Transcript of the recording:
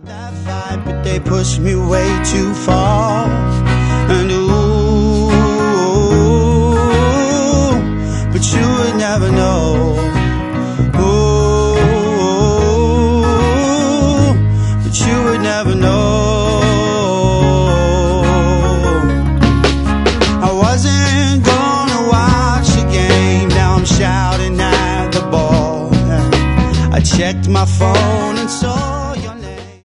That fight, but they pushed me way too far. And ooh, but you would never know. Ooh, but you would never know. I wasn't gonna watch the game. Now I'm shouting at the ball. I checked my phone